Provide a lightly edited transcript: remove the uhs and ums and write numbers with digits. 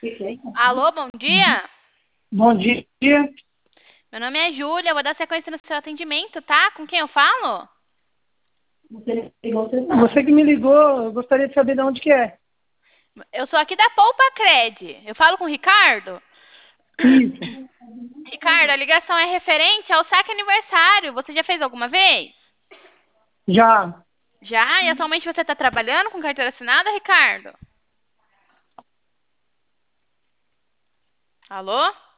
Alô, bom dia. Bom dia. Meu nome é Júlia, eu vou dar sequência no seu atendimento, tá? Com quem eu falo? Você que me ligou, eu gostaria de saber de onde que é. Eu sou aqui da Poupa Cred. Eu falo com o Ricardo? Isso. Ricardo, a ligação é referente ao saque aniversário. Você já fez alguma vez? Já. Já? E atualmente você está trabalhando com carteira assinada, Ricardo? Alô?